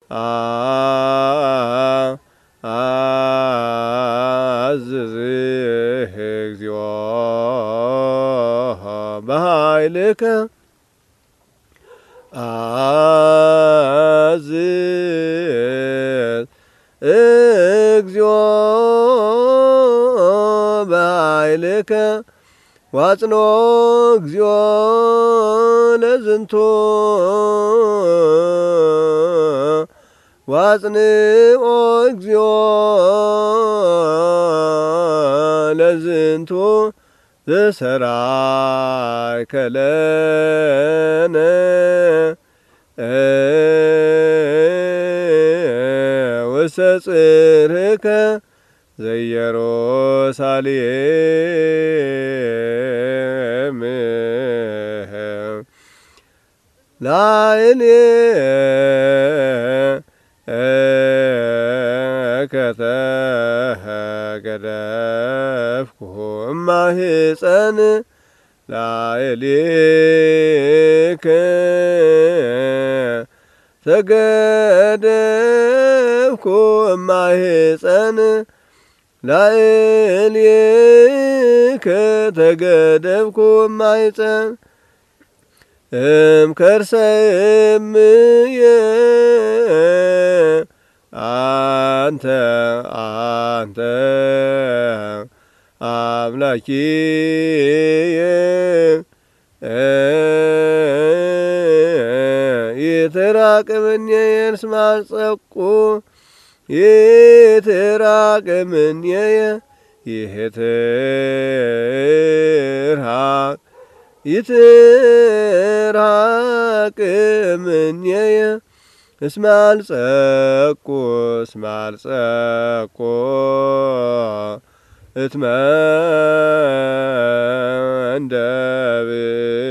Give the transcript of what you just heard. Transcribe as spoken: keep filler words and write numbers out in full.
አዝዝህ እግዚኦ በኃይልከ አዝዝ እግዚኦ በኃይልከ ዋጽኖ እግዚኦ ለዝንቱ ዋጽንኦ እግዚኦ ለዝንቱ ዘሰራይከ ለነ ወሰጽርከ ዘኢየሩሳሌም ላይኔ ከተገደፍኩ እማህፀን ላይሌከ ተገደፍኩ እማህፀን ላይሌከ ተገደፍኩ እማህፀን እምከርሰ እምየ አንተ አንተ አምላኪየ ይትራቅምኔ እስመ አልጸቁ ይትራቅምኔ ይትርሃቅ ይትራቅምኔ እስመ አልጸቁ እስመ አልጸቁ እትመንደብ